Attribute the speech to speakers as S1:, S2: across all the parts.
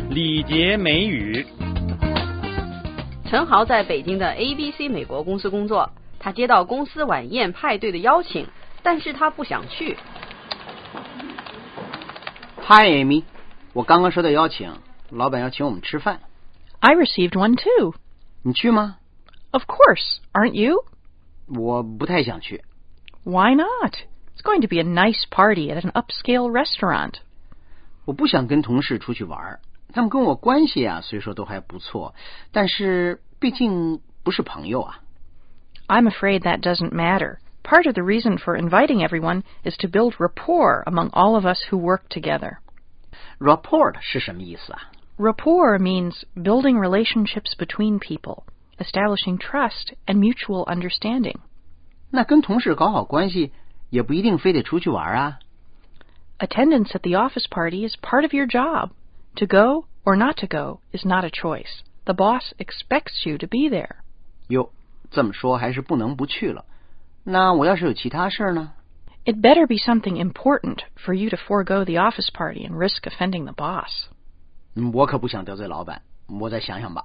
S1: 礼节美语。
S2: 陈豪在北京的 ABC 美国公司工作，他接到公司晚宴派对的邀请，但是他不想去。
S3: Hi Amy， 我刚刚收到邀请，老板要请我们吃饭。
S4: I received one too.
S3: 你去吗？
S4: Of course, aren't you?
S3: 我不太想去。
S4: Why not? It's going to be a nice party at an upscale restaurant.
S3: 我不想跟同事出去玩，他们跟我关系啊，虽说都还不错，但是毕竟不是朋友啊。
S4: I'm afraid that doesn't matter. Part of the reason for inviting everyone is to build rapport among all of us who work together.
S3: Rapport 是什么意思啊？
S4: Rapport means building relationships between people, establishing trust and mutual understanding.
S3: 那跟同事搞好关系，也不一定非得出去玩啊。
S4: Attendance at the office party is part of your job. To go or not to go is not a choice. The boss expects you to be there.
S3: 哟，这么说还是不能不去了。那我要是有其他事呢？
S4: It better be something important for you to forego the office party and risk offending the boss.
S3: 我可不想得罪老板，我再想想吧。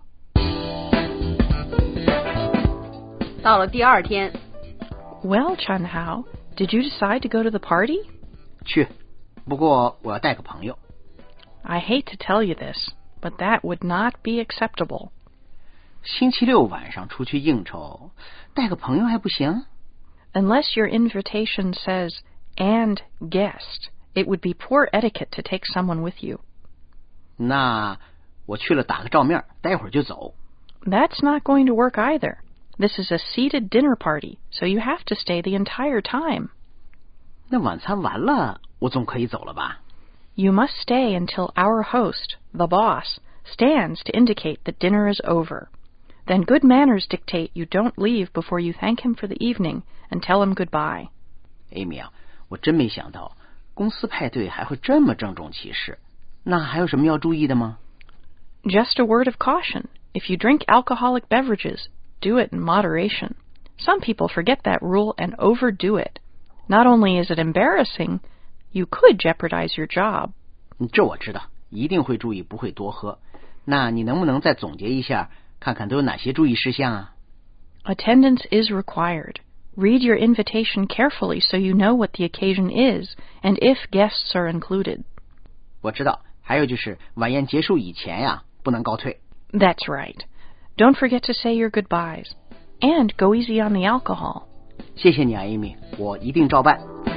S2: 到了第二天。
S4: Well, Chun Hao, did you decide to go to the party?
S3: 去，不过我要带个朋友。
S4: I hate to tell you this, but that would not be acceptable.
S3: 星期六晚上出去应酬，带个朋友还不行？
S4: Unless your invitation says, and guest, it would be poor etiquette to take someone with you.
S3: 那我去了打个照面，待会儿就走。
S4: That's not going to work either. This is a seated dinner party, so you have to stay the entire time.
S3: 那晚餐完了，我总可以走了吧？
S4: You must stay until our host, the boss, stands to indicate that dinner is over. Then good manners dictate you don't leave before you thank him for the evening and tell him goodbye.
S3: Amy 啊，我真没想到公司派对还会这么郑重其事。那还有什么要注意的吗？
S4: Just a word of caution. If you drink alcoholic beverages, do it in moderation. Some people forget that rule and overdo it. Not only is it embarrassing, you could jeopardize your job.
S3: 这我知道，一定会注意，不会多喝。那你能不能再总结一下，看看都有哪些注意事项啊？
S4: Attendance is required. Read your invitation carefully so you know what the occasion is and if guests are included.
S3: 我知道，还有就是晚宴结束以前呀，不能告退。
S4: That's right. Don't forget to say your goodbyes. And go easy on the alcohol.
S3: 谢谢你啊 Amy， 我一定照办。